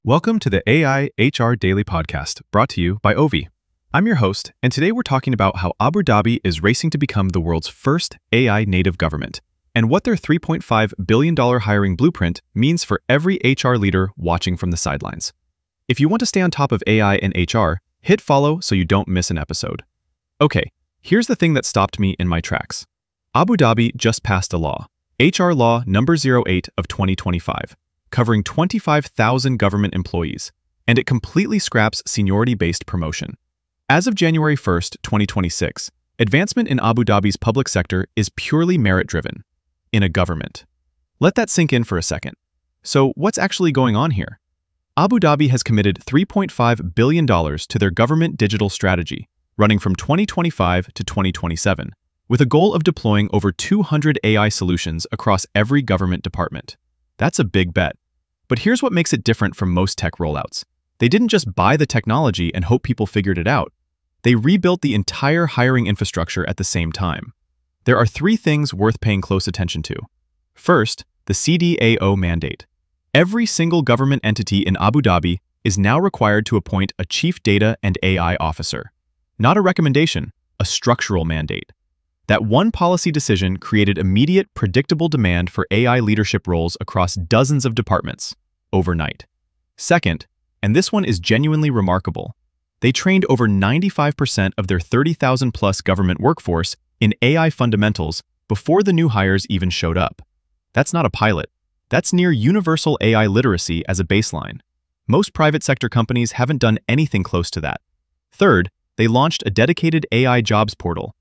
Welcome to the AI HR Daily Podcast, brought to you by Ovi. I'm your host, and today we're talking about how Abu Dhabi is racing to become the world's first AI native government, and what their $3.5 billion hiring blueprint means for every HR leader watching from the sidelines. If you want to stay on top of AI and HR, hit follow so you don't miss an episode. Okay, here's the thing that stopped me in my tracks. Abu Dhabi just passed a law, HR Law number 08 of 2025. Covering 25,000 government employees, and it completely scraps seniority-based promotion. As of January 1st, 2026, advancement in Abu Dhabi's public sector is purely merit-driven in a government. Let that sink in for a second. So what's actually going on here? Abu Dhabi has committed $3.5 billion to their government digital strategy, running from 2025 to 2027, with a goal of deploying over 200 AI solutions across every government department. That's a big bet. But here's what makes it different from most tech rollouts. They didn't just buy the technology and hope people figured it out. They rebuilt the entire hiring infrastructure at the same time. There are three things worth paying close attention to. First, the CDAO mandate. Every single government entity in Abu Dhabi is now required to appoint a Chief Data and AI Officer. Not a recommendation, a structural mandate. That one policy decision created immediate, predictable demand for AI leadership roles across dozens of departments, overnight. Second, and this one is genuinely remarkable, they trained over 95% of their 30,000-plus government workforce in AI fundamentals before the new hires even showed up. That's not a pilot. That's near universal AI literacy as a baseline. Most private sector companies haven't done anything close to that. Third, they launched a dedicated AI jobs portal,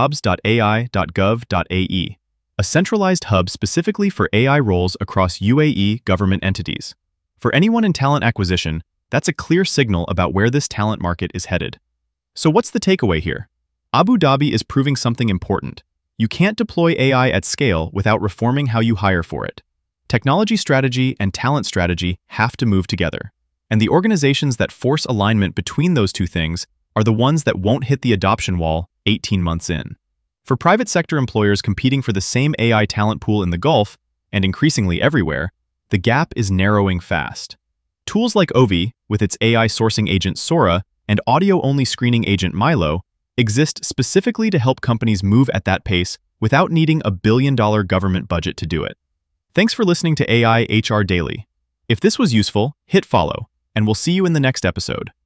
jobs.ai.gov.ae, a centralized hub specifically for AI roles across UAE government entities. For anyone in talent acquisition, that's a clear signal about where this talent market is headed. So what's the takeaway here? Abu Dhabi is proving something important. You can't deploy AI at scale without reforming how you hire for it. Technology strategy and talent strategy have to move together. And the organizations that force alignment between those two things are the ones that won't hit the adoption wall 18 months in. For private sector employers competing for the same AI talent pool in the Gulf, and increasingly everywhere, the gap is narrowing fast. Tools like Ovi, with its AI sourcing agent Sora and audio-only screening agent Milo, exist specifically to help companies move at that pace without needing a billion-dollar government budget to do it. Thanks for listening to AI HR Daily. If this was useful, hit follow, and we'll see you in the next episode.